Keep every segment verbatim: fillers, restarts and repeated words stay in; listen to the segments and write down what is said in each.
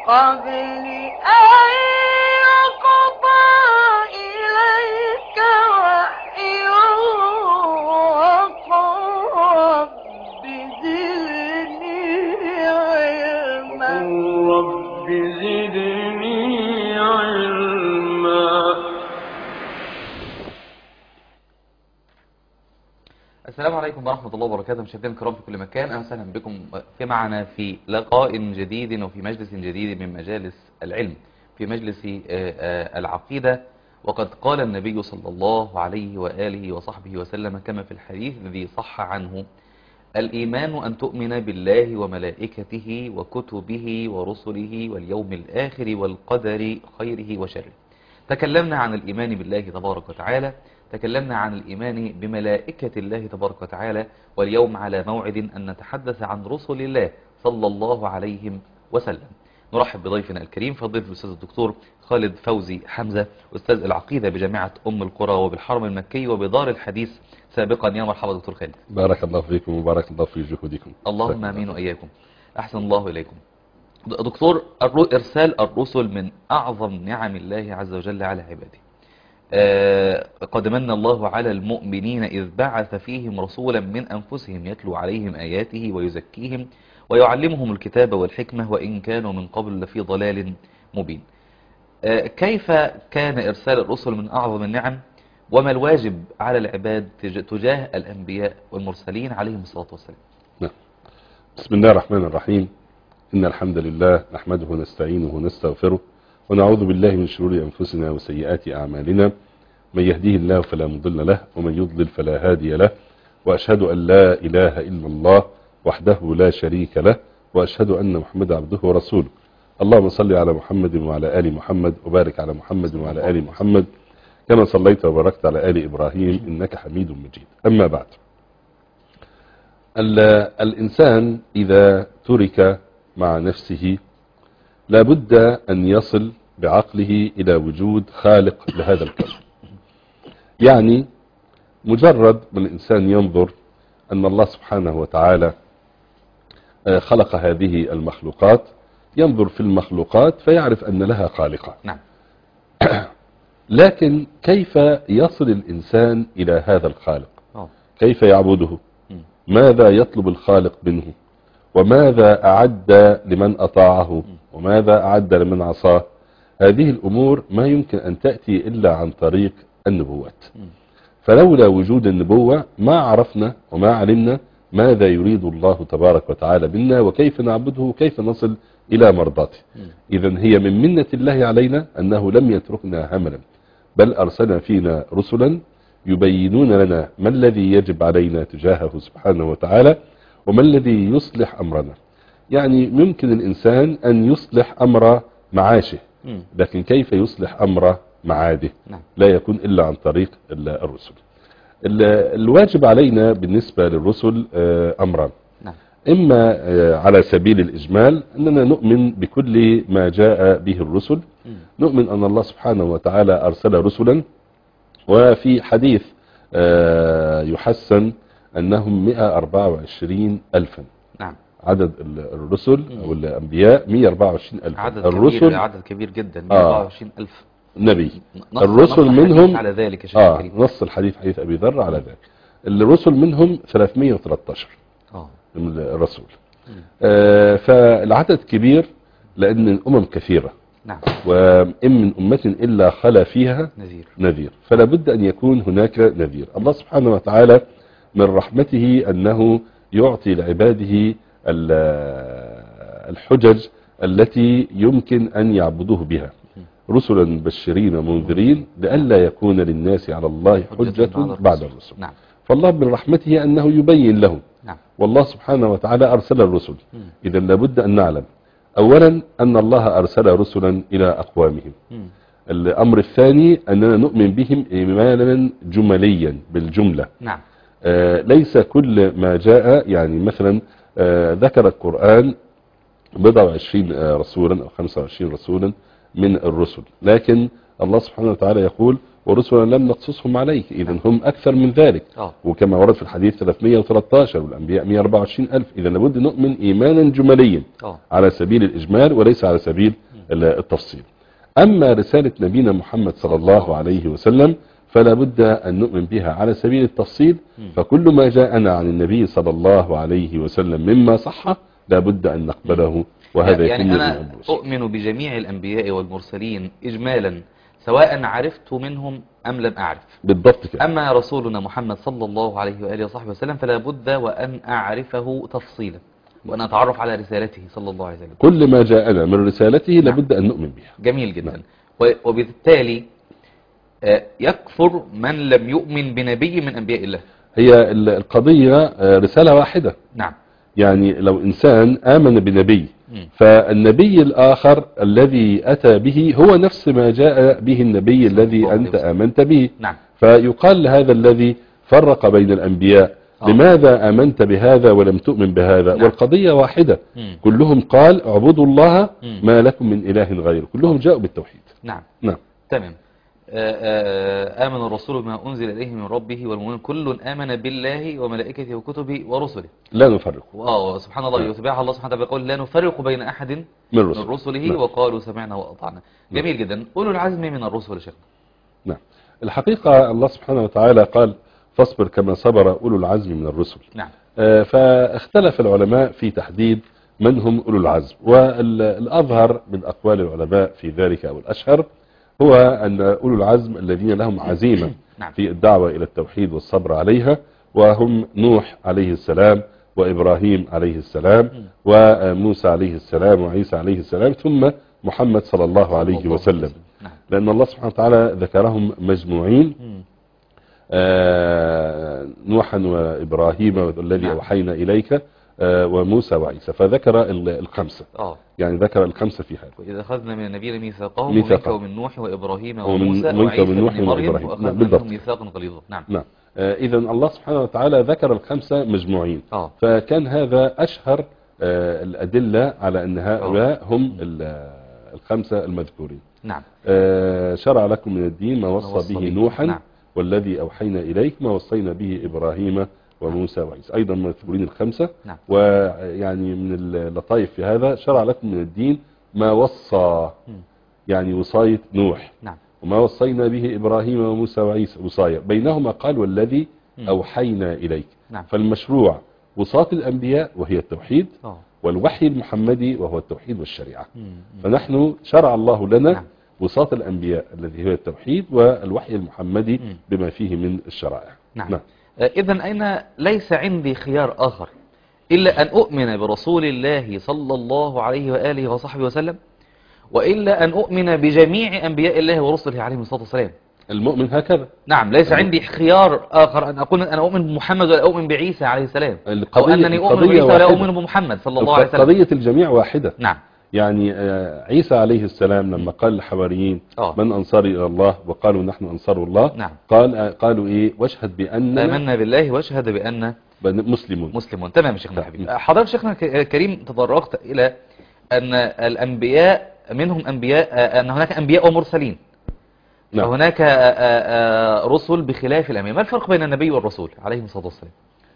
قبل أن يقضى إليك وحيه وقل رب زدني علما رب زدني علما. السلام عليكم ورحمة الله وبركاته، مشاهدينا الكرام في كل مكان، أهلا وسهلا بكم في معنا في لقاء جديد وفي مجلس جديد من مجالس العلم، في مجلس العقيدة. وقد قال النبي صلى الله عليه وآله وصحبه وسلم كما في الحديث الذي صح عنه: الإيمان أن تؤمن بالله وملائكته وكتبه ورسله واليوم الآخر والقدر خيره وشره. تكلمنا عن الإيمان بالله تبارك وتعالى، تكلمنا عن الإيمان بملائكة الله تبارك وتعالى، واليوم على موعد أن نتحدث عن رسل الله صلى الله عليه وسلم. نرحب بضيفنا الكريم فضيلة الأستاذ الدكتور خالد فوزي حمزة، أستاذ العقيدة بجامعة أم القرى وبالحرم المكي وبدار الحديث سابقا. يا مرحبا دكتور خالد. بارك الله فيكم وبارك الله في جهودكم. اللهم آمين وإياكم. أحسن الله إليكم. دكتور، إرسال الرسل من أعظم نعم الله عز وجل على عباده. آه قد من الله على المؤمنين إذ بعث فيهم رسولا من أنفسهم يتلو عليهم آياته ويزكيهم ويعلمهم الكتاب والحكمة وإن كانوا من قبل لفي ضلال مبين. آه كيف كان إرسال الرسل من أعظم النعم، وما الواجب على العباد تجاه الأنبياء والمرسلين عليهم الصلاة والسلام؟ نعم. بسم الله الرحمن الرحيم. إن الحمد لله نحمده ونستعينه ونستغفره ونعوذ بالله من شرور أنفسنا وسيئات أعمالنا، من يهديه الله فلا مضل له ومن يضلل فلا هادي له، وأشهد أن لا إله إلا الله وحده لا شريك له، وأشهد أن محمد عبده ورسوله. اللهم صل على محمد وعلى آل محمد وبارك على محمد وعلى آل محمد كما صليت وباركت على آل إبراهيم إنك حميد مجيد. أما بعد، الإنسان إذا ترك مع نفسه لابد أن يصل بعقله إلى وجود خالق لهذا الكون. يعني مجرد من الإنسان ينظر أن الله سبحانه وتعالى خلق هذه المخلوقات، ينظر في المخلوقات فيعرف أن لها خالقة. نعم. لكن كيف يصل الإنسان إلى هذا الخالق؟ كيف يعبده؟ ماذا يطلب الخالق منه؟ وماذا أعد لمن أطاعه؟ وماذا أعد لمن عصاه؟ هذه الأمور ما يمكن أن تأتي إلا عن طريق النبوات. فلولا وجود النبوة ما عرفنا وما علمنا ماذا يريد الله تبارك وتعالى منا، وكيف نعبده وكيف نصل إلى مرضاته. إذن هي من منة الله علينا أنه لم يتركنا هملا، بل أرسلنا فينا رسلا يبينون لنا ما الذي يجب علينا تجاهه سبحانه وتعالى وما الذي يصلح أمرنا. يعني ممكن الإنسان أن يصلح أمر معاشه، لكن كيف يصلح أمر معاده؟ لا يكون إلا عن طريق الرسل. الواجب علينا بالنسبة للرسل أمران. إما على سبيل الإجمال أننا نؤمن بكل ما جاء به الرسل، نؤمن أن الله سبحانه وتعالى أرسل رسلا، وفي حديث يحسن أنهم مئة وأربعة وعشرين ألفا. نعم. عدد الرسل أو الأنبياء مئة وأربعة وعشرين ألفا. عدد الرسل كبير، عدد كبير جدا، مئة وأربعة وعشرين ألف نبي. نص الرسل نص منهم على ذلك يا شيخ آه الكريم. نص الحديث حديث أبي ذر على ذلك. الرسل منهم ثلاثمئة وثلاثة عشر آه. الرسول. آه فالعدد كبير لأن الأمم كثيرة. نعم. وإن من أمة إلا خلا فيها نذير. نذير، فلا بد أن يكون هناك نذير. الله سبحانه وتعالى من رحمته أنه يعطي لعباده الحجج التي يمكن أن يعبدوه بها، رسلا مبشرين ومنذرين لئلا يكون للناس على الله حجة بعد الرسل. نعم. فالله من رحمته أنه يبين لهم. نعم. والله سبحانه وتعالى أرسل الرسل. إذا لابد أن نعلم أولا أن الله أرسل رسلا إلى أقوامهم. الأمر الثاني أننا نؤمن بهم إيمانا جمليا بالجملة. نعم. آه ليس كل ما جاء، يعني مثلا آه ذكر القرآن بضع وعشرين آه رسولا أو خمسة وعشرين رسولا من الرسل، لكن الله سبحانه وتعالى يقول ورسلا لم نقصصهم عليك، إذا هم أكثر من ذلك. آه. وكما ورد في الحديث ثلاثمائة وثلاثة عشر والأنبياء مئة وأربعة وعشرين ألف. إذا لابد نؤمن إيمانا جماليا آه. على سبيل الإجمال وليس على سبيل التفصيل. أما رسالة نبينا محمد صلى الله عليه وسلم فلا بد أن نؤمن بها على سبيل التفصيل. فكل ما جاءنا عن النبي صلى الله عليه وسلم مما صح لا بد أن نقبله، وهذا يعني يكون أنا أؤمن بجميع الأنبياء والمرسلين إجمالا سواء عرفت منهم أم لم أعرف. بالضبط كده. أما رسولنا محمد صلى الله عليه وآله وصحبه وسلم فلا بد وأن أعرفه تفصيلا وأن أتعرف على رسالته صلى الله عليه وسلم. كل ما جاءنا من رسالته لابد أن نؤمن بها. جميل جدا. نعم. وبالتالي يكفر من لم يؤمن بنبي من أنبياء الله. هي القضية رسالة واحدة. نعم. يعني لو إنسان آمن بنبي م. فالنبي الآخر الذي أتى به هو نفس ما جاء به النبي الذي أنت آمنت به. نعم. فيقال لهذا الذي فرق بين الأنبياء أوه. لماذا آمنت بهذا ولم تؤمن بهذا؟ نعم. والقضية واحدة. م. كلهم قال اعبدوا الله م. ما لكم من إله غيره، كلهم جاءوا بالتوحيد. نعم. نعم. تمام. آمن الرسول بما أنزل إليه من ربه والمؤمنون كل آمن بالله وملائكته وكتبه ورسله لا نفرق. واو سبحان الله. يتبعها الله سبحانه وتعالى بيقول لا نفرق بين أحد من, رسل. من رسله. نعم. وقالوا سمعنا وأطعنا. جميل نعم. جدا. أولو العزم من الرسل شيخنا. نعم. الحقيقة الله سبحانه وتعالى قال فاصبر كما صبر أولو العزم من الرسل. نعم. آه فاختلف العلماء في تحديد من هم أولو العزم، والأظهر من أقوال العلماء في ذلك أو الأشهر هو أن أولو العزم الذين لهم عزيمة في الدعوة إلى التوحيد والصبر عليها، وهم نوح عليه السلام وإبراهيم عليه السلام وموسى عليه السلام وعيسى عليه السلام ثم محمد صلى الله عليه وسلم. لأن الله سبحانه وتعالى ذكرهم مجموعين، آه نوحا وإبراهيم والذي أوحينا إليك وموسى وعيسى، فذكر الخمسة. آه. يعني ذكر الخمسة في هذا. وإذا أخذنا من النبيين ميثاقهم ومنك ومن نوح وإبراهيم وموسى وعيسى ومن مريم وأخذنا منهم ميثاقا غليظا. نعم. نعم. آه إذا الله سبحانه وتعالى ذكر الخمسة مجموعين. آه. فكان هذا أشهر آه الأدلة على أن هؤلاء آه. هم الخمسة المذكورين. نعم. آه شرع لكم من الدين ما وصى, وصى به نوحا. نعم. والذي أوحينا إليك ما وصينا به إبراهيم وموسى وعيسى، أيضا مذكورين الخمسة. نعم. ويعني من اللطائف في هذا شرع لكم من الدين ما وصى، يعني وصاية نوح. نعم. وما وصينا به إبراهيم وموسى وعيسى وصاية، بينهما قال والذي أوحينا إليك. نعم. فالمشروع وصاة الأنبياء وهي التوحيد، أوه. والوحي المحمدي وهو التوحيد والشريعة. مم. فنحن شرع الله لنا نعم. وصاة الأنبياء الذي هو التوحيد والوحي المحمدي مم. بما فيه من الشرائع. نعم. نعم. إذن أين ليس عندي خيار آخر إلا أن أؤمن برسول الله صلى الله عليه وآله وصحبه وسلم، وإلا أن أؤمن بجميع أنبياء الله ورسله عليهم الصلاة والسلام. المؤمن هكذا. نعم. ليس عندي خيار آخر أن أقول أنا أؤمن بمحمد ولا أؤمن بعيسى عليه السلام، أو أنني أؤمن بعيسى ولا أؤمن بمحمد صلى الله عليه وسلم. قضية الجميع واحدة. نعم. يعني عيسى عليه السلام لما قال للحواريين من أنصاري إلى الله وقالوا نحن أنصار الله. نعم. قال قالوا إيه واشهد بأننا آمنا بالله واشهد بأننا مسلمون. مسلمون. تمام شيخنا الحبيب. حضرتك شيخنا الكريم تطرقت إلى أن الأنبياء منهم أنبياء، أن هناك أنبياء ومرسلين. نعم. وهناك رسل بخلاف الأنبياء. ما الفرق بين النبي والرسول عليهم الصلاة والسلام؟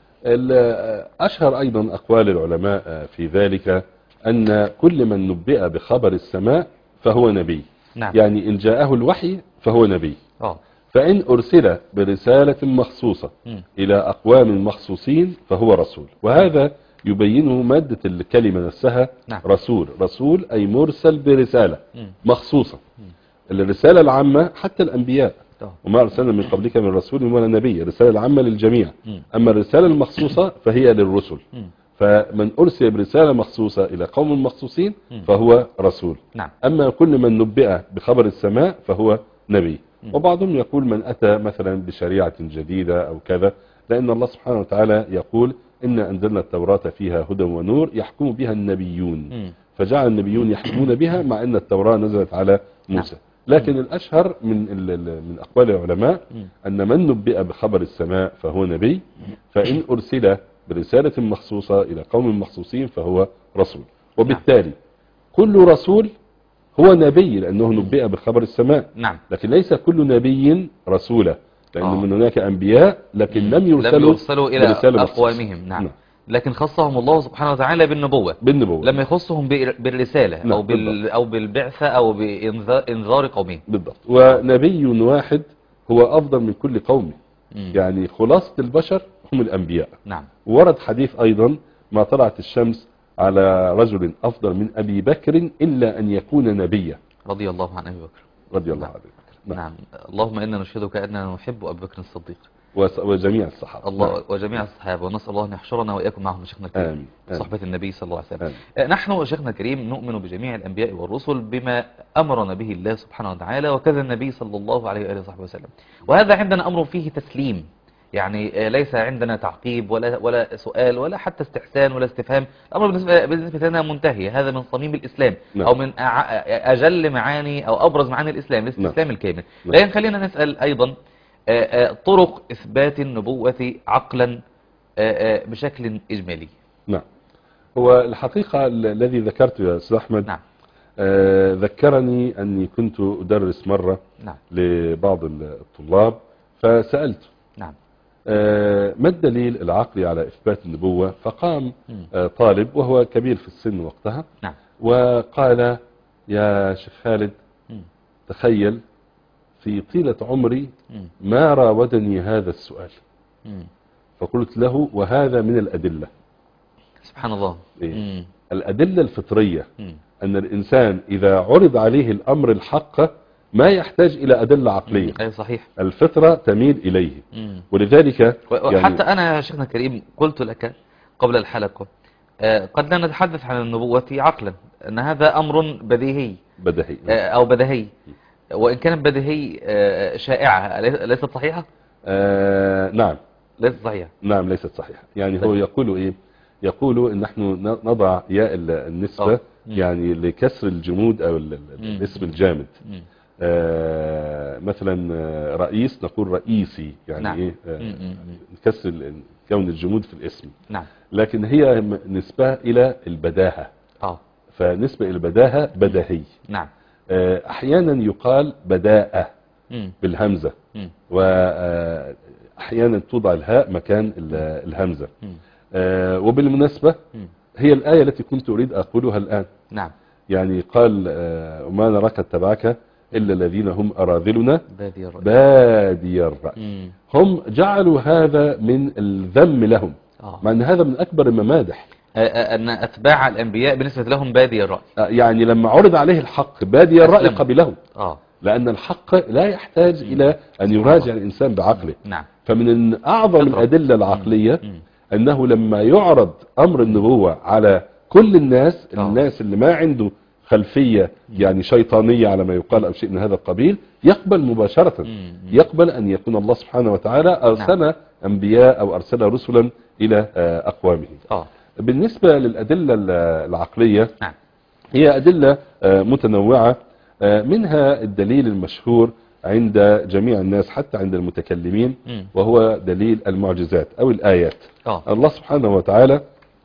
أشهر أيضا أقوال العلماء في ذلك أن كل من نبئ بخبر السماء فهو نبي. نعم. يعني إن جاءه الوحي فهو نبي. أوه. فإن أرسل برسالة مخصوصة م. إلى أقوام مخصوصين فهو رسول، وهذا يبينه مادة الكلمة نفسها. نعم. رسول رسول أي مرسل برسالة م. مخصوصة. م. الرسالة العامة حتى الأنبياء أوه. وما أرسلنا من قبلك من رسول ولا نبي، الرسالة العامة للجميع. م. أما الرسالة المخصوصة فهي للرسل. م. فمن أرسل برسالة مخصوصة إلى قوم مخصوصين فهو رسول. نعم. أما كل من نبئ بخبر السماء فهو نبي. وبعضهم يقول من أتى مثلا بشريعة جديدة أو كذا، لأن الله سبحانه وتعالى يقول إن أنزلنا التوراة فيها هدى ونور يحكم بها النبيون، فجعل النبيون يحكمون بها مع أن التوراة نزلت على موسى. لكن الأشهر من من أقوال العلماء أن من نبئ بخبر السماء فهو نبي، فإن أرسل برسالة مخصوصة إلى قوم مخصوصين فهو رسول. وبالتالي كل رسول هو نبي لأنه نبئ بخبر السماء. نعم. لكن ليس كل نبي رسولا، لأن آه. من هناك أنبياء لكن مم. لم يرسلوا, لم يرسلوا إلى برسالة مخصوصة. أقوامهم. نعم. نعم. لكن خصهم الله سبحانه وتعالى بالنبوة بالنبوة لما يخصهم بإر- بالرسالة نعم، أو, بال... بالضبط. أو بالبعثة أو بإنذار قومهم. بالضبط. ونبي واحد هو أفضل من كل قوم. مم. يعني خلاصة البشر هم الأنبياء. نعم. ورد حديث أيضا: ما طلعت الشمس على رجل أفضل من أبي بكر إلا أن يكون نبيا. رضي الله عن أبي بكر. رضي الله نعم. عنه. نعم. نعم. اللهم إنا نشهدك أننا نحب أبي بكر الصديق وس- وجميع الصحابة. الله نعم. وجميع الصحابة، ونسأل الله أن يحشرنا وإياكم معهم شيخنا الكريم. آمين. آمين. صحبة النبي صلى الله عليه وسلم. آمين. آه، نحن شيخنا الكريم نؤمن بجميع الأنبياء والرسل بما أمرنا به الله سبحانه وتعالى، وكذا النبي صلى الله عليه وآله وصحبه وسلم. وهذا عندنا أمر فيه تسليم، يعني آه، ليس عندنا تعقيب ولا ولا سؤال ولا حتى استحسان ولا استفهام. الأمر بالنسبة بالنسبة لنا منتهي. هذا من صميم الإسلام. نعم. أو من أع- أجل معاني أو أبرز معاني الإسلام، الاستسلام الكامل. نعم. لكن خلينا نسأل أيضا آه، آه، طرق إثبات النبوة عقلا آه، آه، بشكل إجمالي. نعم. هو الحقيقة ال- الذي ذكرته يا أستاذ أحمد نعم. آه ذكرني أني كنت أدرس مرة نعم. لبعض الطلاب فسألته نعم. آه ما الدليل العقلي على إثبات النبوة؟ فقام مم. آه طالب وهو كبير في السن وقتها نعم. وقال: يا شيخ خالد، مم. تخيل في طيلة عمري مم. ما راودني هذا السؤال. مم. فقلت له: وهذا من الأدلة. سبحان الله. إيه؟ مم. الأدلة الفطرية مم. أن الإنسان إذا عرض عليه الأمر الحق ما يحتاج إلى أدلة عقلية. أي صحيح. الفطرة تميل إليه. مم. ولذلك وحتى يعني أنا يا شيخنا الكريم قلت لك قبل الحلقة آه، قد لا نتحدث عن النبوة عقلا، أن هذا أمر بديهي بدهي. آه، أو بديهي، وإن كانت بديهي آه، شائعة ليست صحيحة. آه نعم. ليست صحيحة. نعم ليست صحيحة. يعني هو طيب. يقول إيه؟ يقول إن نحن نضع ياء النسبة أوه. يعني لكسر الجمود أو ال- ال- مم. الاسم الجامد. مم. آه مثلا آه، رئيس نقول رئيسي، يعني نعم. إيه آه مم. مم. نكسر ال- كون الجمود في الاسم. نعم. لكن هي م- نسبة إلى البداهة، آه. فنسبة إلى البداهة بدهي. نعم. آه، أحيانا يقال بداءة مم. بالهمزة، مم. وأحيانا توضع الهاء مكان ال- الهمزة. مم. آه، وبالمناسبة مم. هي الآية التي كنت أريد أقولها الآن. نعم. يعني قال: آه، وما نراك اتبعك إلا الذين هم أراذلنا بادي الرأي. بادي الرأي. مم. هم جعلوا هذا من الذم لهم، آه. مع أن هذا من أكبر الممادح. آه، آه، أن أتباع الأنبياء بالنسبة لهم بادي الرأي. آه، يعني لما عرض عليه الحق بادي الرأي أسلموا. قبله، آه. لأن الحق لا يحتاج إلى أن يراجع الإنسان بعقله. نعم. فمن أعظم فطرة. الأدلة العقلية مم. أنه لما يعرض أمر النبوة على كل الناس، آه. الناس اللي ما عنده خلفية يعني شيطانية على ما يقال أو شيء من هذا القبيل، يقبل مباشرة. مم. يقبل أن يكون الله سبحانه وتعالى أرسل أنبياء أو أرسل رسلا إلى آه، أقوامه. آه. بالنسبة للأدلة العقلية نعم. هي أدلة آه، متنوعة، آه، منها الدليل المشهور عند جميع الناس حتى عند المتكلمين، مم. وهو دليل المعجزات أو الآيات. آه. الله سبحانه وتعالى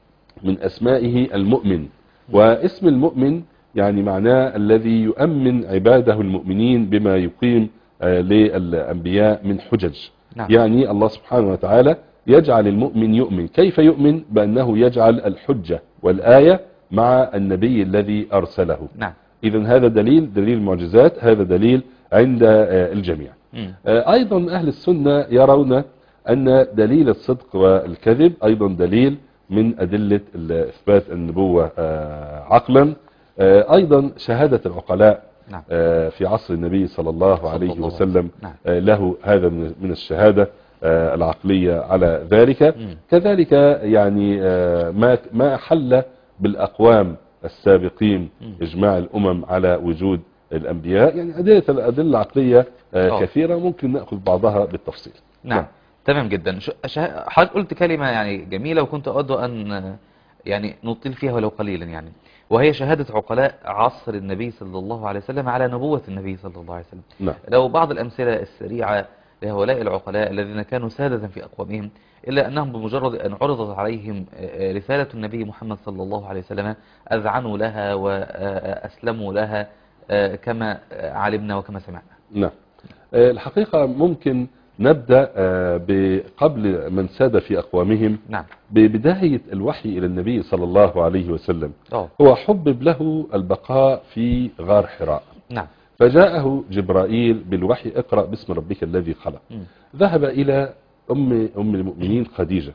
من أسمائه المؤمن، واسم المؤمن يعني معناه الذي يؤمن عباده المؤمنين بما يقيم آه، للأنبياء من حجج. نعم. يعني الله سبحانه وتعالى يجعل المؤمن يؤمن. كيف يؤمن؟ بأنه يجعل الحجة والآية مع النبي الذي أرسله. نعم. إذن هذا دليل دليل المعجزات، هذا دليل عند آه، الجميع. مم. آه، أيضا أهل السنة يرون أن دليل الصدق والكذب أيضا دليل من أدلة إثبات النبوة آه، عقلا. آه، أيضا شهادة العقلاء نعم. آه، في عصر النبي صلى الله صلى عليه الله وسلم عليه. نعم. آه، له هذا من من الشهادة آه، العقلية على ذلك. مم. كذلك يعني آه، ما ما حل بالأقوام السابقين مم. إجماع الأمم على وجود الأنبياء. يعني أدلة الأدلة العقلية آه، أوه. كثيرة، ممكن نأخذ بعضها بالتفصيل. نعم. تمام جدا. ش- شه- حضرتك قلت كلمة يعني جميلة، وكنت أود أن يعني نطيل فيها ولو قليلا، يعني وهي شهادة عقلاء عصر النبي صلى الله عليه وسلم على نبوة النبي صلى الله عليه وسلم. نعم. لو بعض الأمثلة السريعة لهؤلاء العقلاء الذين كانوا سادة في أقوامهم، إلا أنهم بمجرد أن عرضت عليهم آه، رسالة النبي محمد صلى الله عليه وسلم أذعنوا لها وأسلموا لها كما علمنا وكما سمعنا. نعم. الحقيقة ممكن نبدأ قبل من ساد في أقوامهم. نعم. ببداية الوحي إلى النبي صلى الله عليه وسلم. أوه. هو حبب له البقاء في غار حراء. نعم. فجاءه جبرائيل بالوحي اقرأ باسم ربك الذي خلق. م. ذهب إلى أم, أم المؤمنين خديجة.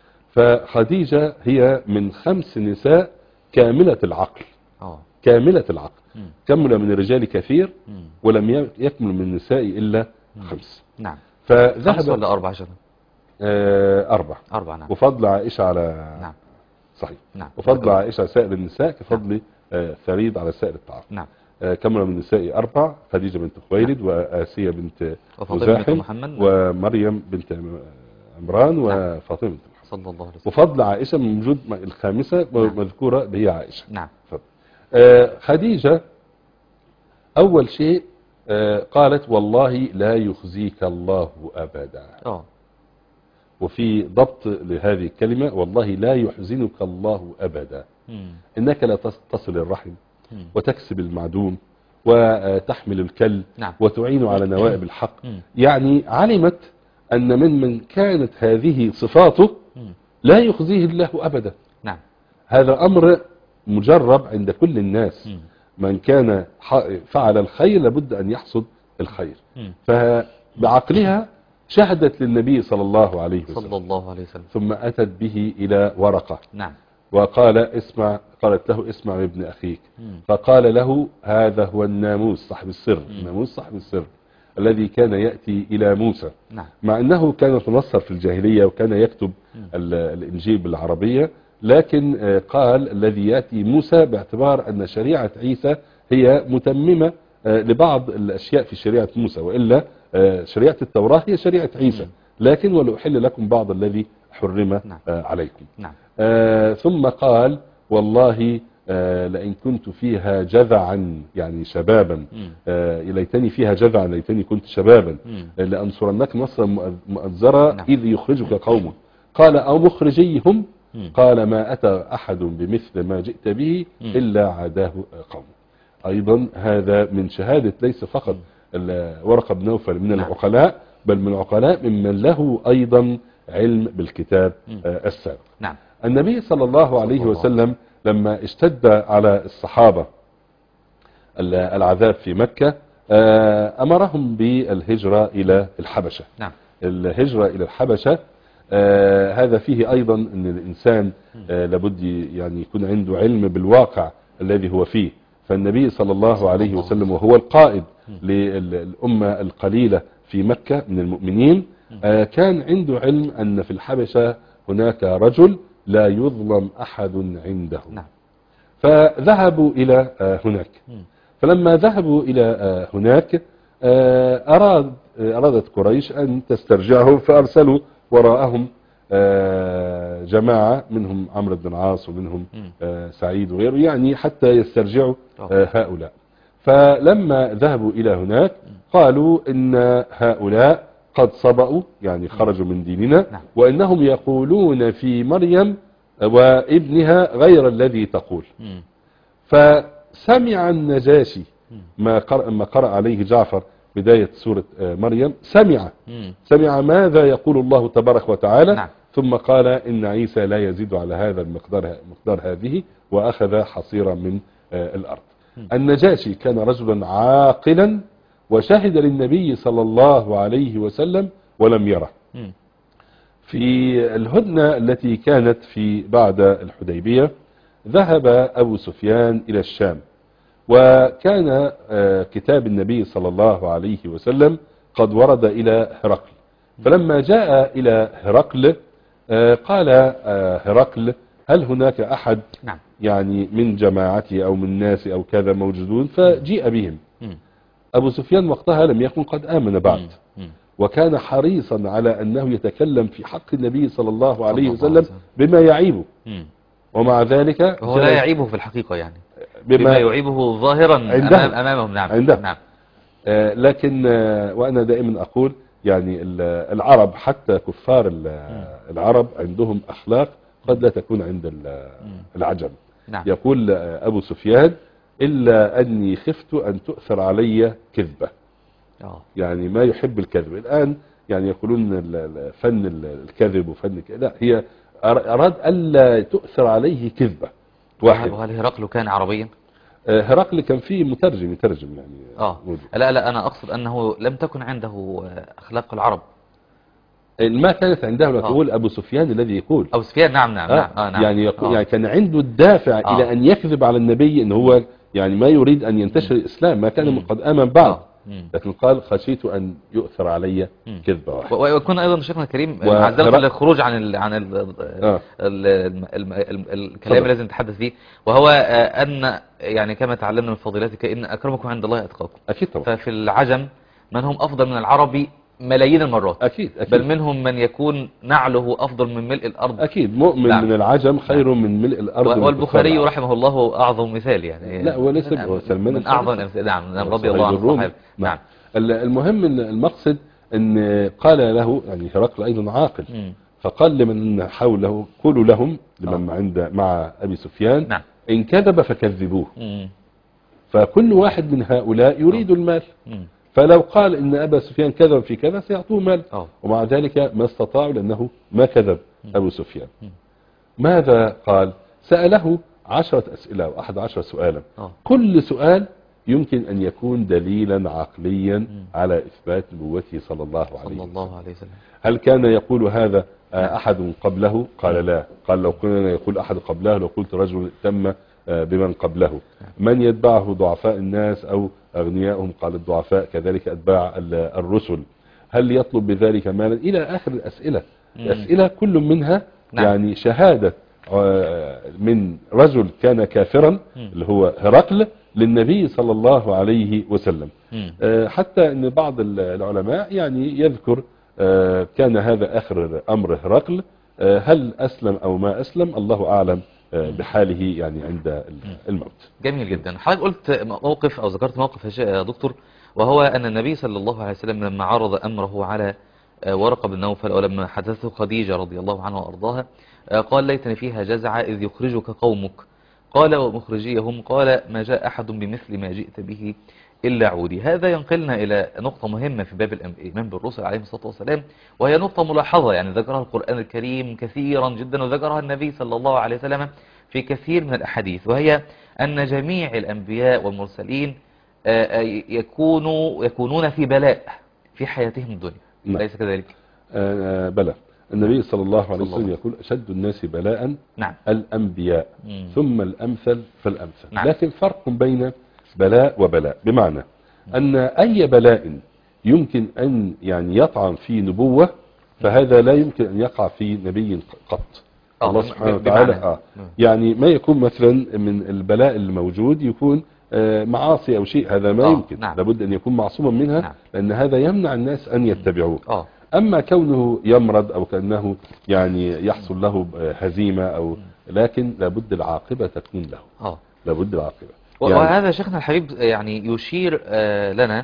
فخديجة هي من خمس نساء كاملة العقل. أوه. كاملة العقل. م. كمل من الرجال كثير م. ولم يكمل من النساء إلا م. خمس. نعم. فذهب خمس ولا أربع شهر؟ آه أربع. أربع. نعم. وفضل عائشة على. نعم. صحيح. نعم. وفضل عائشة على سائر النساء كفضل نعم. آه ثريد على سائر الطعام. نعم. آه كمل من النساء أربع: خديجة بنت خويلد نعم. وآسية بنت مزاحم ومريم بنت عمران نعم. وفاطمة بنت محمد صلى الله عليه وسلم. وفضل عائشة من وجود الخامسة نعم. مذكورة هي عائشة. نعم. آه خديجة أول شيء آه قالت والله لا يخزيك الله أبدا. أوه. وفي ضبط لهذه الكلمة والله لا يحزنك الله أبدا. مم. إنك لا تصل الرحم مم. وتكسب المعدوم وتحمل الكل نعم. وتعين على نوائب الحق. مم. يعني علمت أن من من كانت هذه صفاته مم. لا يخزيه الله أبدا. نعم. هذا أمر مجرب عند كل الناس. مم. من كان فعل الخير لابد أن يحصد الخير. مم. فبعقلها شهدت للنبي صلى الله عليه وسلم. صلى الله عليه وسلم. ثم أتت به إلى ورقة. نعم. وقال اسمع قالت له اسمع من ابن أخيك. مم. فقال له هذا هو الناموس صاحب السر. مم. الناموس صاحب السر الذي كان يأتي إلى موسى. نعم. مع أنه كان يتنصر في الجاهلية وكان يكتب الإنجيل بالعربية، لكن قال الذي يأتي موسى باعتبار أن شريعة عيسى هي متممة لبعض الأشياء في شريعة موسى، وإلا شريعة التوراة هي شريعة عيسى. لكن ولأحل لكم بعض الذي حرم نعم. عليكم. نعم. آه ثم قال والله آه لئن كنت فيها جذعا يعني شبابا آه ليتني فيها جذعا ليتني كنت شبابا آه لأنصرنك نصرا مؤزرا نعم. إذ يخرجك قومك. قال أو مخرجيهم مم. قال ما أتى أحد بمثل ما جئت به مم. إلا عداه قومه. أيضا هذا من شهادة ليس فقط ورقة بن نوفل من نعم. العقلاء، بل من العقلاء ممن له أيضا علم بالكتاب آه السابق. نعم. النبي صلى الله عليه وسلم لما اشتد على الصحابة العذاب في مكة آه أمرهم بالهجرة إلى الحبشة. نعم. الهجرة إلى الحبشة آه هذا فيه أيضا أن الإنسان آه لابد يعني يكون عنده علم بالواقع الذي هو فيه. فالنبي صلى الله عليه وسلم وهو القائد للأمة القليلة في مكة من المؤمنين آه كان عنده علم أن في الحبشة هناك رجل لا يظلم أحد عنده. نعم. فذهبوا إلى آه هناك. فلما ذهبوا إلى آه هناك آه أراد آه أرادت قريش أن تسترجعهم، فأرسلوا وراءهم آه جماعة منهم عمرو بن العاص ومنهم آه سعيد وغيره، يعني حتى يسترجعوا آه هؤلاء. فلما ذهبوا إلى هناك قالوا إن هؤلاء قد صبأوا يعني خرجوا من ديننا. نعم. وإنهم يقولون في مريم وابنها غير الذي تقول. م. فسمع النجاشي ما قرأ, ما قرأ عليه جعفر بداية سورة مريم، سمع م. سمع ماذا يقول الله تبارك وتعالى. نعم. ثم قال إن عيسى لا يزيد على هذا المقدار مقدار هذه، وأخذ حصيرا من الأرض. م. النجاشي كان رجلا عاقلا وشهد للنبي صلى الله عليه وسلم ولم يره. م. في الهدنة التي كانت في بعد الحديبية ذهب أبو سفيان إلى الشام، وكان كتاب النبي صلى الله عليه وسلم قد ورد إلى هرقل. فلما جاء إلى هرقل قال هرقل هل هناك أحد يعني من جماعتي أو من ناس أو كذا موجودون؟ فجيء بهم. أبو سفيان وقتها لم يكن قد آمن بعد، وكان حريصا على أنه يتكلم في حق النبي صلى الله عليه وسلم بما يعيبه. ومع ذلك هو لا يعيبه في الحقيقة، يعني بما, بما يعيبه ظاهرا أمام أمامهم. نعم. عنده. نعم. آه لكن آه وأنا دائما أقول يعني العرب حتى كفار العرب عندهم أخلاق قد لا تكون عند العجم. نعم. يقول أبو سفيان إلا أني خفت أن تؤثر علي كذبة. اه يعني ما يحب الكذب الآن، يعني يقولون ال- ال- فن ال- الكذب وفن ك- لا، هي أر- أراد ألا تؤثر عليه كذبة واحد. وهل هرقل كان عربيا؟ آه، هرقل كان فيه مترجم يترجم يعني. اه موجود. لا لا انا اقصد انه لم تكن عنده اخلاق العرب. ما كانت عنده، لا آه. تقول أبو سفيان الذي يقول ابو سفيان نعم نعم آه. نعم, آه نعم. يعني يقول آه. يعني كان عنده الدافع آه. إلى أن يكذب على النبي، إن هو يعني ما يريد أن ينتشر الإسلام، ما كان مم. قد آمن بعد، آه. مم. لكن قال خشيت أن يؤثر علي مم. كذبة واحدة. و- ويكون ايضا شيخنا الكريم وهرق- معذره للخروج عن ال عن ال آه. ال ال ال ال الكلام طبعا. الذي نتحدث فيه، وهو آه، ان يعني كما تعلمنا من فضيلتك ان اكرمكم عند الله اتقاكم. أكيد طبعا. ففي العجم من هم افضل من العربي ملايين المرات، أكيد أكيد بل منهم من يكون نعله افضل من ملء الارض. أكيد مؤمن نعم. من العجم خير من ملء الأرض. و- من والبخاري كفار رحمه الله اعظم مثال يعني. لا، وليس من, هو سلمان من الفارسي. اعظم الامثله. نعم نعم، رضي صحيح الله عنه الرومي. الصحابه. نعم. ال- المهم ان المقصد ان قال له يعني هرقل ايضا عاقل، مم. فقال لمن حوله قولوا لهم لمن آه. عند مع ابي سفيان نعم. ان كذب فكذبوه. مم. فكل واحد من هؤلاء يريد المال، مم. فلو قال ان ابا سفيان كذب في كذا سيعطوه مال، آه. ومع ذلك ما استطاعوا لانه ما كذب ابو سفيان. مم. ماذا قال؟ سأله عشرة أسئلة أو أحد عشر سؤالا، آه. كل سؤال يمكن أن يكون دليلا عقليا مم. على إثبات نبوته صلى الله عليه صلى وسلم. الله عليه وسلم. هل كان يقول هذا آه، أحد قبله؟ قال لا. قال لو كنا يقول أحد قبله لو قلت رجل تم آه، بمن قبله. من يتبعه ضعفاء الناس أو أغنياءهم؟ قال الضعفاء، كذلك أتباع ال- الرسل. هل يطلب بذلك مالا؟ إلى آخر الأسئلة. مم. أسئلة كل منها نعم. يعني شهادة آه، من رجل كان كافرا مم. اللي هو هرقل للنبي صلى الله عليه وسلم. مم. آه، حتى ان بعض العلماء يعني يذكر آه، كان هذا اخر امر هرقل، آه، هل اسلم او ما اسلم الله اعلم آه، بحاله يعني عند الموت. جميل جدا. حضرتك قلت موقف او ذكرت موقف يا شيخ- يا دكتور، وهو ان النبي صلى الله عليه وسلم لما عرض امره على آه، ورقة بن نوفل، او لما حدثته خديجة رضي الله عنها وارضاها، آه، قال ليتني فيها جزعة اذ يخرجك قومك. قال ومخرجيهم؟ قال ما جاء احد بمثل ما جئت به إلا عودي. هذا ينقلنا إلى نقطة مهمة في باب الإيمان بالرسل عليهم الصلاة والسلام، وهي نقطة ملاحظة يعني ذكرها القرآن الكريم كثيرا جدا، وذكرها النبي صلى الله عليه وسلم في كثير من الأحاديث، وهي أن جميع الأنبياء والمرسلين آه، آه، يكونوا يكونون في بلاء في حياتهم الدنيا. نعم. ليس كذلك؟ آه، آه، بلى. النبي صلى الله عليه صلى الله وسلم عليه يقول أشد الناس بلاء نعم. الأنبياء مم. ثم الأمثل فالأمثل. نعم. لكن فرق بين بلاء وبلاء، بمعنى أن أي بلاء يمكن أن يعني يطعن في نبوة فهذا لا يمكن أن يقع في نبي قط. آه، الله بم- سبحانه بمعنى- وتعالى آه مم. يعني ما يكون مثلا من البلاء الموجود يكون آه، معاصي أو شيء، هذا ما آه، يمكن. نعم. لابد أن يكون معصوما منها، نعم. لأن هذا يمنع الناس أن يتبعوه. آه. أما كونه يمرض أو كأنه يعني يحصل له هزيمة أو، لكن لابد العاقبة تكون له، آه. لابد العاقبة. و- يعني وهذا شيخنا الحبيب يعني يشير آه، لنا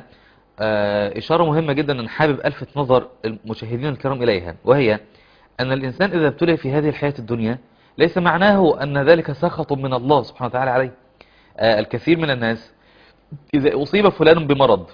آه، إشارة مهمة جدا أن حابب ألفت نظر المشاهدين الكرام إليها، وهي أن الإنسان إذا ابتلي في هذه الحياة الدنيا ليس معناه أن ذلك سخط من الله سبحانه وتعالى عليه. آه، الكثير من الناس إذا أصيب فلان بمرض،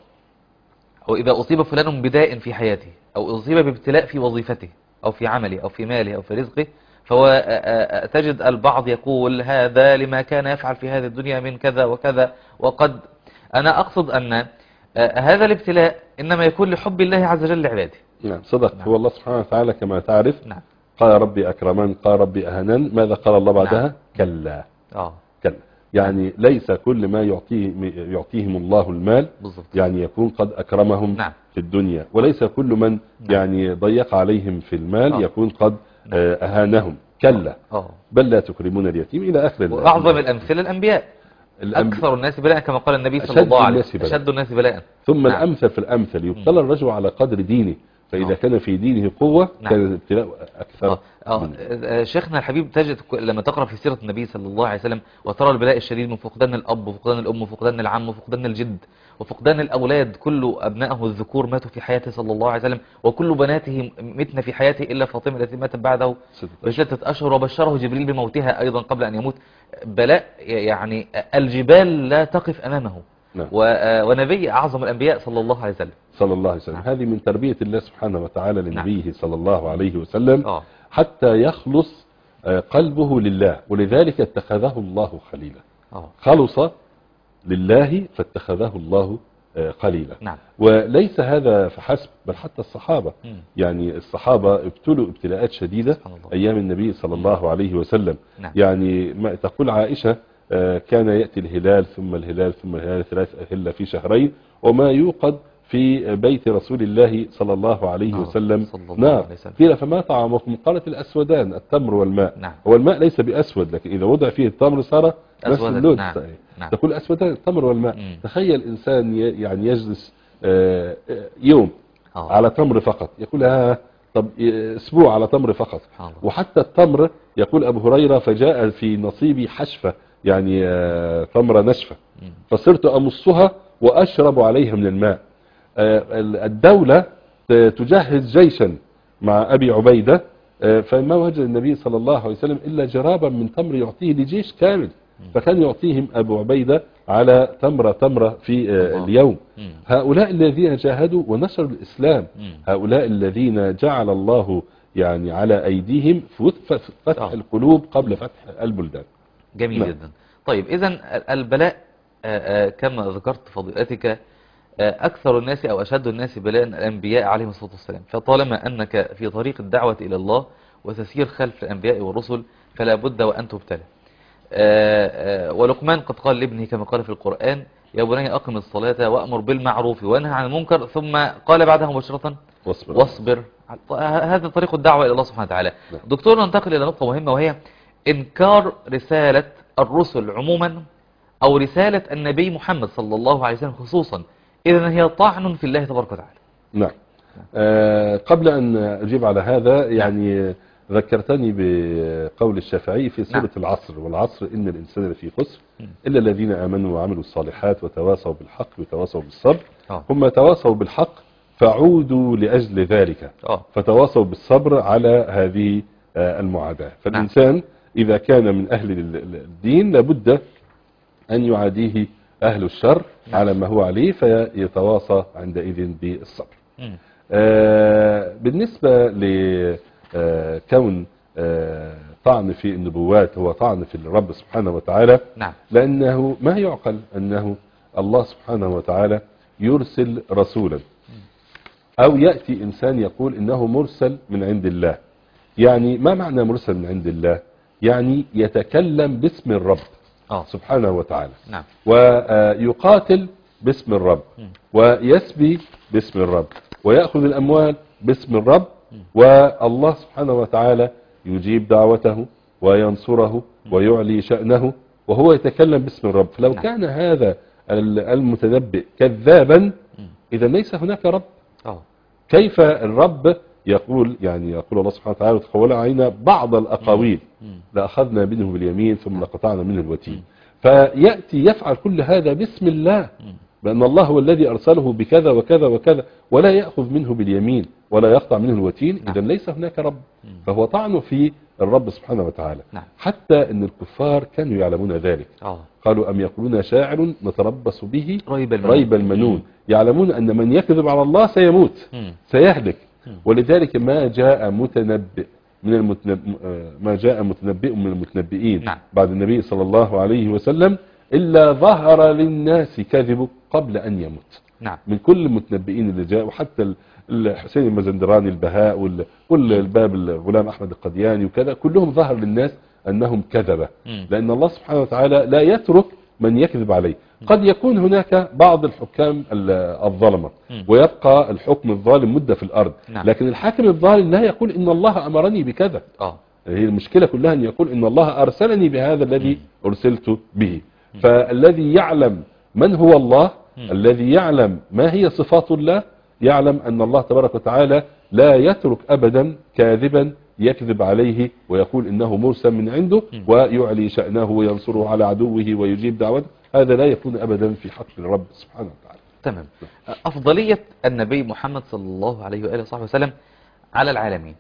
أو إذا أصيب فلان بداء في حياته، أو أصيب بابتلاء في وظيفته أو في عمله أو في ماله أو في رزقه، فهو آه، آه، تجد البعض يقول هذا لما كان يفعل في هذه الدنيا من كذا وكذا. وقد أنا أقصد أن آه، هذا الابتلاء إنما يكون لحب الله عز وجل لعباده. نعم صدق. نعم. هو الله سبحانه وتعالى كما تعرف نعم. قال ربي أكرمن، قال ربي أهنن، ماذا قال الله بعدها؟ نعم. كلا. آه كلا يعني ليس كل ما يعطيه يعطيهم الله المال بالضبط. يعني يكون قد أكرمهم نعم. في الدنيا، وليس كل من نعم. يعني ضيق عليهم في المال آه. يكون قد آه، أهانهم. كلا آه. بل لا تكرمون اليتيم إلى آخر ال- وأعظم الأمثلة الأنبياء. الأنبياء. أكثر الناس بلاء كما قال النبي صلى أشد الله عليه الناس وسلم، بلاء. أشد الناس بلاء. ثم نعم. الأمثل في الأمثل يبتلى الرجل على قدر دينه، فإذا آه. كان في دينه قوة نعم. كان الابتلاء أكثر. آه. آه. آه. شيخنا الحبيب، تجد لما تقرأ في سيرة النبي صلى الله عليه وسلم وترى البلاء الشديد من فقدان الأب وفقدان الأم وفقدان العم وفقدان الجد وفقدان الأولاد، كل أبنائه الذكور ماتوا في حياته صلى الله عليه وسلم، وكل بناته متن في حياته إلا فاطمة التي ماتت بعده بستة أشهر، وبشره جبريل بموتها أيضا قبل أن يموت. بلاء يعني الجبال لا تقف أمامه. نعم. ونبي أعظم الأنبياء صلى الله عليه وسلم صلى الله عليه وسلم. نعم. هذه من تربية الله سبحانه وتعالى لنبيه. نعم. صلى الله عليه وسلم. أوه. حتى يخلص قلبه لله، ولذلك اتخذه الله خليلا. أوه. خلص لله فاتخذه الله قليلا. نعم. وليس هذا فحسب، بل حتى الصحابة. م. يعني الصحابة ابتلوا ابتلاءات شديدة أيام النبي صلى الله عليه وسلم. نعم. يعني ما تقول عائشة كان يأتي الهلال ثم الهلال ثم الهلال ثلاث أهلة في شهرين، وما يوقد في بيت رسول الله صلى الله عليه وسلم نار. قيل فما طعامكم؟ قالت الأسودان، التمر والماء. نعم. هو الماء ليس بأسود، لكن إذا وضع فيه التمر صار نفس اللون. نعم. نعم. تقول أسودان التمر والماء. مم. تخيل إنسان يعني يجلس يوم أوه. على تمر فقط، يقول ها طب اسبوع على تمر فقط. وحتى التمر يقول أبو هريرة فجاء في نصيبي حشفة، يعني تمرة نشفة، فصرت أمصها وأشرب عليها من الماء. الدولة تجهز جيشا مع أبي عبيدة، فما وجد النبي صلى الله عليه وسلم إلا جرابا من تمر يعطيه لجيش كامل، فكان يعطيهم أبو عبيدة على تمرة تمرة في اليوم. هؤلاء الذين جاهدوا ونشروا الإسلام، هؤلاء الذين جعل الله يعني على أيديهم فتح القلوب قبل فتح البلدان. جميل نعم. جدا. طيب إذن البلاء كما ذكرت فضيلتك أكثر الناس أو أشد الناس بلاء الأنبياء عليهم الصلاة والسلام، فطالما أنك في طريق الدعوة إلى الله وتسير خلف الأنبياء والرسل فلا بد وأن تبتلى. ولقمان قد قال لابنه كما قال في القرآن يا بني أقم الصلاة وأمر بالمعروف وانهى عن المنكر، ثم قال بعدها مباشرة واصبر, واصبر. هذا طريق الدعوة إلى الله سبحانه وتعالى. دكتور، ننتقل إلى نقطة مهمة وهي إنكار رسالة الرسل عموما أو رسالة النبي محمد صلى الله عليه وسلم خصوصا، إذن هي طعن في الله تبارك وتعالى. نعم. آه قبل أن أجيب على هذا يعني نعم. ذكرتني بقول الشافعي في سورة نعم. العصر، والعصر إن الإنسان لفي خسر إلا الذين آمنوا وعملوا الصالحات وتواصوا بالحق وتواصوا بالصبر. أوه. هم تواصوا بالحق فعودوا لأجل ذلك. أوه. فتواصوا بالصبر على هذه المعاداة. فالإنسان نعم. إذا كان من أهل الدين لابد أن يعاديه أهل الشر نعم. على ما هو عليه فيتواصى عندئذ بالصبر. آه بالنسبة لكون آه طعن في النبوات هو طعن في الرب سبحانه وتعالى نعم. لأنه ما يعقل أنه الله سبحانه وتعالى يرسل رسولا أو يأتي إنسان يقول إنه مرسل من عند الله. يعني ما معنى مرسل من عند الله؟ يعني يتكلم باسم الرب أوه. سبحانه وتعالى نعم. ويقاتل باسم الرب م. ويسبي باسم الرب ويأخذ الأموال باسم الرب م. والله سبحانه وتعالى يجيب دعوته وينصره م. ويعلي شأنه وهو يتكلم باسم الرب. فلو نعم. كان هذا المتنبئ كذابا إذا ليس هناك رب. أوه. كيف الرب يقول يعني يقول الله سبحانه وتعالى وتقول علينا بعض الأقاويل لأخذنا منه باليمين ثم لقطعنا منه الوتين. فيأتي يفعل كل هذا باسم الله بأن الله هو الذي أرسله بكذا وكذا وكذا ولا يأخذ منه باليمين ولا يقطع منه الوتين. إذا ليس هناك رب، فهو طعن في الرب سبحانه وتعالى. حتى أن الكفار كانوا يعلمون ذلك. قالوا أم يقولون شاعر نتربص به ريب المنون, ريب المنون. يعلمون أن من يكذب على الله سيموت سيهلك. ولذلك ما جاء متنبئ من المتنبئ ما جاء متنبئ من المتنبئين نعم. بعد النبي صلى الله عليه وسلم إلا ظهر للناس كذبه قبل أن يموت نعم. من كل المتنبئين اللي جاء وحتى الحسين المزندراني البهاء وكل الباب الغلام أحمد القدياني وكذا كلهم ظهر للناس أنهم كذبة. لأن الله سبحانه وتعالى لا يترك من يكذب عليه. قد يكون هناك بعض الحكام الظلمة ويبقى الحكم الظالم مدة في الأرض نعم. لكن الحاكم الظالم لا يقول إن الله أمرني بكذا. آه. هي المشكلة كلها أن يقول إن الله أرسلني بهذا الذي أرسلت به. فالذي يعلم من هو الله الذي يعلم ما هي صفات الله يعلم أن الله تبارك وتعالى لا يترك أبدا كاذبا يكذب عليه ويقول إنه مرسل من عنده ويعلي شأنه وينصره على عدوه ويجيب دعوته. هذا لا يكون أبدا في حق الرب سبحانه وتعالى. تمام. أفضلية النبي محمد صلى الله عليه وآله وصحبه وسلم على العالمين،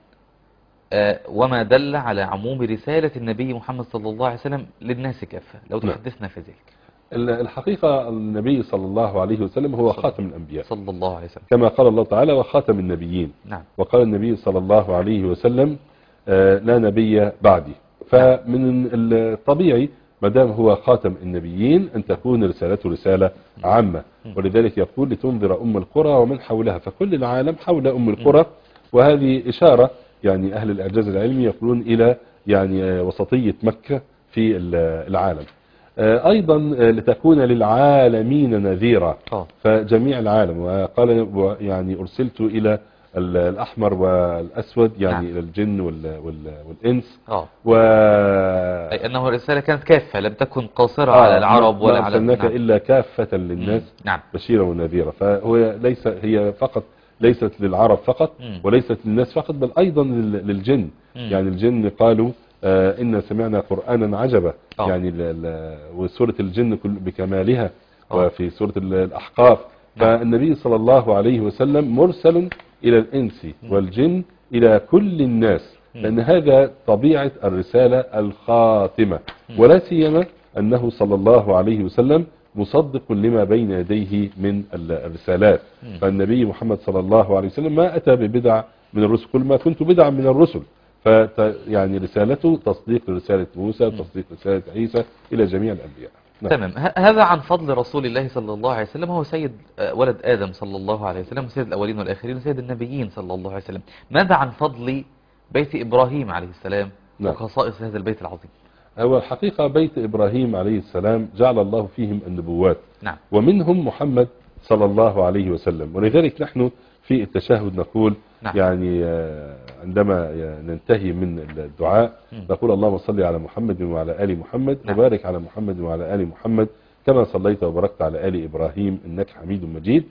وما دل على عموم رسالة النبي محمد صلى الله عليه وسلم للناس كافة، لو تحدثنا في ذلك. الحقيقة النبي صلى الله عليه وسلم هو خاتم الأنبياء صلى الله عليه وسلم، كما قال الله تعالى وخاتم النبيين. نعم. وقال النبي صلى الله عليه وسلم لا نبي بعدي. فمن الطبيعي ما دام هو خاتم النبيين أن تكون رسالته رسالة عامة، ولذلك يقول لتنذر أم القرى ومن حولها، فكل العالم حول أم القرى. وهذه إشارة يعني أهل الإعجاز العلمي يقولون إلى يعني وسطية مكة في العالم. أيضا لتكون للعالمين نذيرا، فجميع العالم. وقال يعني أرسلت إلى الأحمر والأسود يعني إلى الجن والإنس، و... أي أنه الرسالة كانت كافة لم تكن قاصرة آه على العرب ولا على الناس، نعم. إلا كافة للناس نعم. بشيرا ونذيرا. فهو ليس هي فقط ليست للعرب فقط مم. وليست للناس فقط، بل أيضا للجن. مم. يعني الجن قالوا آه إن سمعنا قرآنا عجبا. أوه. يعني وسورة الجن بكمالها. أوه. وفي سورة الأحقاف. نعم. فالنبي صلى الله عليه وسلم مرسل إلى الإنس والجن إلى كل الناس، لأن هذا طبيعة الرسالة الخاتمة. ولا سيما أنه صلى الله عليه وسلم مصدق لما بين يديه من الرسالات. فالنبي محمد صلى الله عليه وسلم ما أتى ببدع من الرسل، كل ما كنت بدعا من الرسل. فيعني رسالته تصديق رسالة موسى، تصديق رسالة عيسى إلى جميع الأنبياء. نعم. تمام. هذا عن فضل رسول الله صلى الله عليه وسلم، هو سيد ولد آدم صلى الله عليه وسلم، سيد الأولين والآخرين، سيد النبيين صلى الله عليه وسلم. ماذا عن فضل بيت إبراهيم عليه السلام؟ نعم. وخصائص هذا البيت العظيم؟ هو الحقيقة بيت إبراهيم عليه السلام جعل الله فيهم النبوات. نعم. ومنهم محمد صلى الله عليه وسلم. ولذلك نحن في التشهد نقول نعم. يعني عندما ننتهي من الدعاء نقول اللهم صل على محمد وعلى آل محمد. نعم. وبارك على محمد وعلى آل محمد كما صليت وباركت على آل إبراهيم إنك حميد مجيد.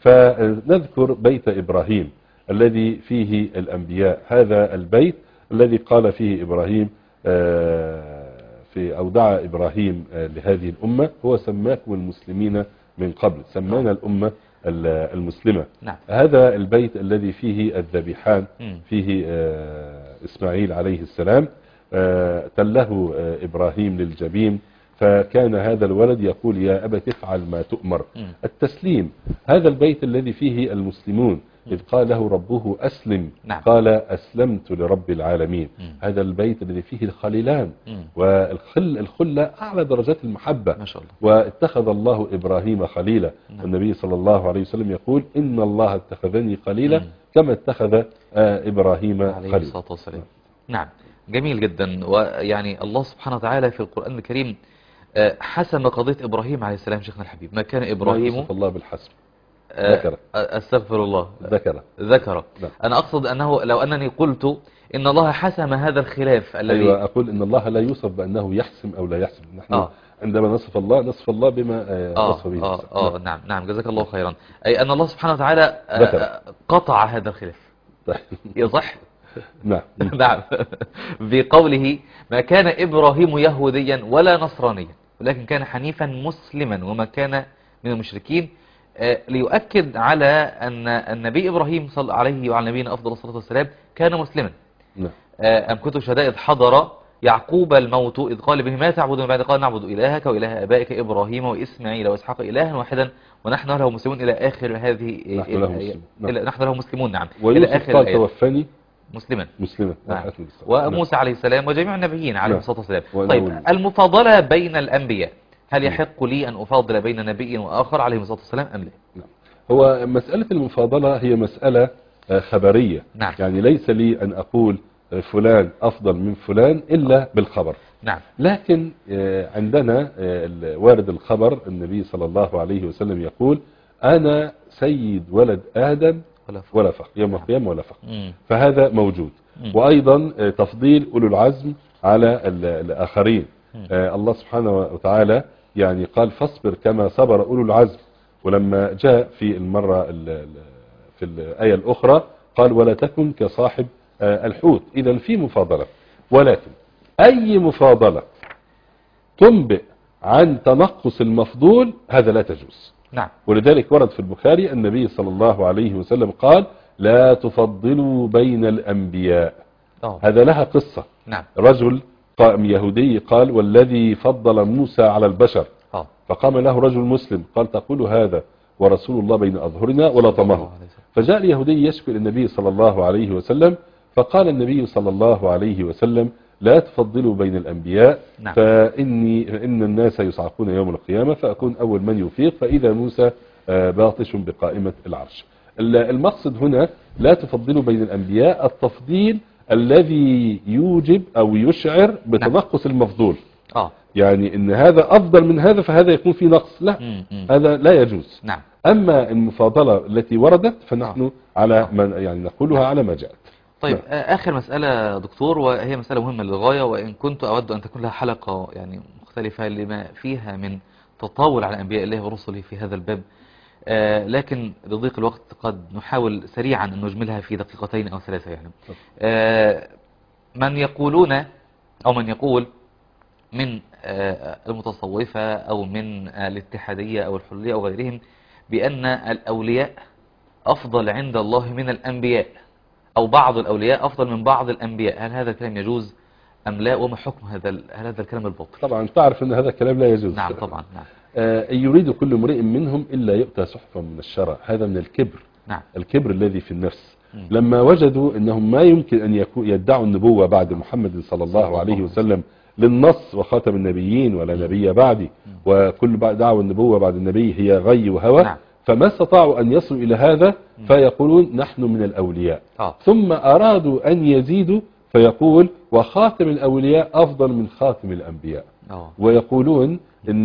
فنذكر بيت إبراهيم الذي فيه الأنبياء، هذا البيت الذي قال فيه إبراهيم في أودع إبراهيم لهذه الأمة هو سماكم المسلمين من قبل، سمانا الأمة المسلمة. نعم. هذا البيت الذي فيه الذبيحان، فيه إسماعيل عليه السلام، تله إبراهيم للجبين، فكان هذا الولد يقول يا أبت افعل ما تؤمر. التسليم. هذا البيت الذي فيه المسلمون إذ قال له ربه أسلم. نعم. قال أسلمت لرب العالمين. مم. هذا البيت الذي فيه الخليلان، والخل الخلة أعلى درجات المحبة. ما شاء الله. واتخذ الله إبراهيم خليلا. نعم. النبي صلى الله عليه وسلم يقول إن الله اتخذني خليلا مم. كما اتخذ آه إبراهيم عليه خليلا. الصلاة والسلام. نعم. جميل جدا. ويعني الله سبحانه وتعالى في القرآن الكريم حسم قضية إبراهيم عليه السلام. شيخنا الحبيب ما كان إبراهيم، ما يوصف الله بالحسم، ذكر. استغفر الله، ذكر ذكر. أنا أقصد أنه لو أنني قلت إن الله حسم هذا الخلاف الذي أيوة، أقول إن الله لا يوصف بأنه يحسم أو لا يحسم. نحن آه. عندما نصف الله نصف الله بما آه وصف به. آه آه نعم نعم جزاك الله خيرا. أي أن الله سبحانه وتعالى آه قطع هذا الخلاف. يصح؟ نعم نعم بقوله ما كان إبراهيم يهوديا ولا نصرانيا ولكن كان حنيفا مسلما وما كان من المشركين، ليؤكد على أن النبي إبراهيم صلى عليه وعلى نبينا أفضل الصلاة والسلام كان مسلما. نعم. أم كنت شدائد حضر يعقوب الموت إذ قال ابنه ما تعبدون بعد قال نعبد إلهك وإله آبائك إبراهيم وإسماعيل وإسحاق إلها واحدا ونحن له مسلمون إلى آخر هذه. نحن له مسلمون. نعم. نحن له مسلمون. نعم. إلى آخر قال توفني مسلما مسلما. نعم. وموسى عليه السلام وجميع النبيين عليه الصلاة والسلام. نعم. طيب المفاضلة بين الأنبياء، هل يحق لي أن أفاضل بين نبي وآخر عليه الصلاة والسلام أم لا؟ نعم. هو مسألة المفاضلة هي مسألة خبرية. نعم. يعني ليس لي أن أقول فلان أفضل من فلان إلا بالخبر. نعم. لكن عندنا وارد الخبر النبي صلى الله عليه وسلم يقول أنا سيد ولد آدم ولا فخر يوم القيامة ولا فخر. فهذا موجود. مم. وأيضا تفضيل أولو العزم على الآخرين. آه الله سبحانه وتعالى يعني قال فاصبر كما صبر أولو العزم. ولما جاء في المرة في الآية الأخرى قال ولا تكن كصاحب الحوت. إذا في مفاضلة، ولكن أي مفاضلة تنبئ عن تنقص المفضول هذا لا تجوز. نعم. ولذلك ورد في البخاري النبي صلى الله عليه وسلم قال لا تفضلوا بين الأنبياء. أوه. هذا لها قصة. نعم. رجل قائم يهودي قال والذي فضل موسى على البشر. أوه. فقام له رجل مسلم قال تقول هذا ورسول الله بين أظهرنا ولا طمه. فجاء اليهودي يشكو إلى النبي صلى الله عليه وسلم فقال النبي صلى الله عليه وسلم لا تفضلوا بين الأنبياء. نعم. فإني إن الناس يصعقون يوم القيامة فأكون أول من يفيق فإذا موسى باطش بقائمة العرش. المقصد هنا لا تفضلوا بين الأنبياء التفضيل الذي يوجب أو يشعر بتنقص المفضول. آه. يعني إن هذا أفضل من هذا فهذا يكون فيه نقص، لا م -م. هذا لا يجوز. نعم. أما المفاضلة التي وردت فنحن آه. على من يعني نقولها نعم. على ما جاءت. طيب نعم. آخر مسألة دكتور، وهي مسألة مهمة للغاية، وإن كنت أود أن تكون لها حلقة يعني مختلفة لما فيها من تطاول على أنبياء الله ورسله في هذا الباب، آه لكن لضيق الوقت قد نحاول سريعا أن نجملها في دقيقتين أو ثلاثة. يعني آه من يقولون أو من يقول من آه المتصوفة أو من آه الاتحادية أو الحلية أو غيرهم بأن الأولياء أفضل عند الله من الأنبياء، أو بعض الأولياء أفضل من بعض الأنبياء، هل هذا الكلام يجوز أم لا؟ وما حكم هذا هل هذا الكلام الباطل؟ طبعا تعرف أن هذا الكلام لا يجوز. نعم طبعا. نعم. آه يريد كل امرئ منهم إلا يؤتى صحفا من الشرع، هذا من الكبر. نعم. الكبر الذي في النفس. م. لما وجدوا أنهم ما يمكن أن يدعوا النبوة بعد محمد صلى الله عليه وسلم للنص وخاتم النبيين ولا نبي بعدي، وكل دعوة النبوة بعد النبي هي غي وهوى. نعم. فما استطاعوا أن يصلوا إلى هذا فيقولون نحن من الأولياء. آه. ثم أرادوا أن يزيدوا فيقول وخاتم الأولياء أفضل من خاتم الأنبياء. آه. ويقولون إن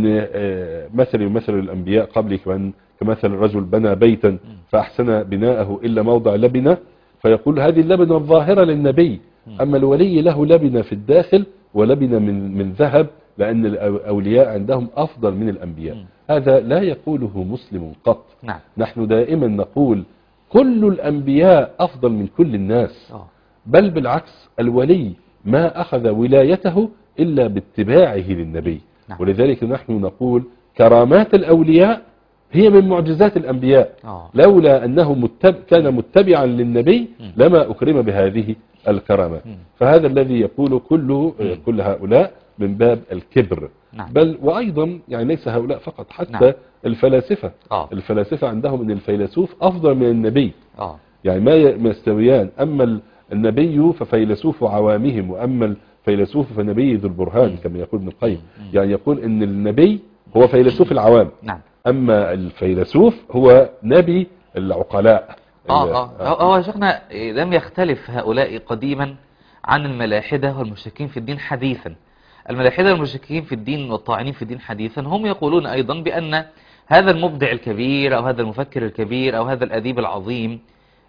مثل مثل الأنبياء قبل كمثل رجل بنى بيتا فأحسن بناءه إلا موضع لبنة، فيقول هذه اللبنة الظاهرة للنبي، أما الولي له لبنة في الداخل ولبنة من من ذهب، لأن الأولياء عندهم أفضل من الأنبياء. م. هذا لا يقوله مسلم قط. نعم. نحن دائما نقول كل الأنبياء أفضل من كل الناس. أوه. بل بالعكس الولي ما أخذ ولايته إلا باتباعه للنبي. نعم. ولذلك نحن نقول كرامات الأولياء هي من معجزات الأنبياء. أوه. لولا أنه متب... كان متبعا للنبي م. لما أكرم بهذه الكرامات. م. فهذا الذي يقول كل كل هؤلاء من باب الكبر. نعم. بل وأيضا يعني ليس هؤلاء فقط، حتى نعم. الفلاسفة. أوه. الفلاسفة عندهم أن الفيلسوف أفضل من النبي. أوه. يعني ما يستويان، أما النبي ففيلسوف عوامهم، وأما الفيلسوف فنبي ذو البرهان. م. كما يقول ابن القيم. يعني يقول أن النبي هو فيلسوف العوام. نعم. أما الفيلسوف هو نبي العقلاء. آه آه هو شيخنا لم يختلف هؤلاء قديما عن الملاحدة والمشركين في الدين حديثا. الملاحدة والمشركين في الدين والطاعنين في الدين حديثا هم يقولون أيضا بأن هذا المبدع الكبير أو هذا المفكر الكبير أو هذا الأديب العظيم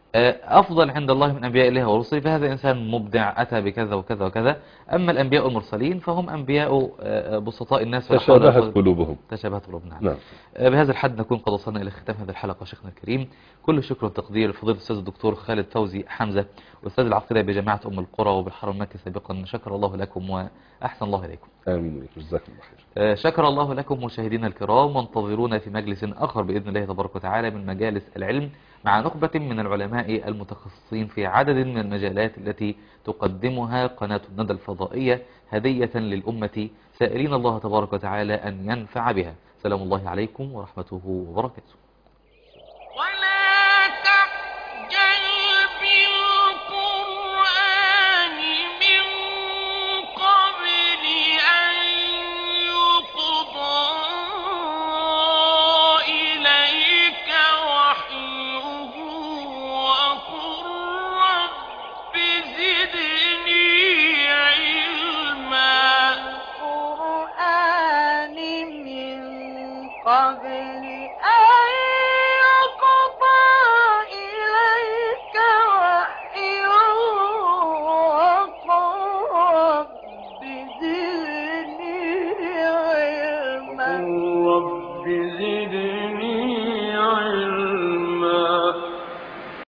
أفضل عند الله من أنبياء الله ورسله، فهذا إنسان مبدع أتى بكذا وكذا وكذا. أما الأنبياء المرسلين فهم أنبياء بسطاء الناس تشابهت قلوبهم. تشابهت قلوبنا. نعم. بهذا الحد نكون قد وصلنا إلى ختام هذه الحلقة شيخنا الكريم. كل شكر وتقدير لفضيلة الأستاذ الدكتور خالد فوزي حمزة، أستاذ العقيدة بجامعة أم القرى وبالحرم المكي سابقا. شكر الله لكم وأحسن الله إليكم. آمين. جزاكم الله خير. شكر الله لكم مشاهدينا الكرام، وانتظرونا في مجلس آخر بإذن الله تبارك وتعالى من مجالس العلم مع نخبة من العلماء المتخصصين في عدد من المجالات التي تقدمها قناة الندى الفضائية هدية للأمة، سائلين الله تبارك وتعالى أن ينفع بها. سلام الله عليكم ورحمته وبركاته. قبل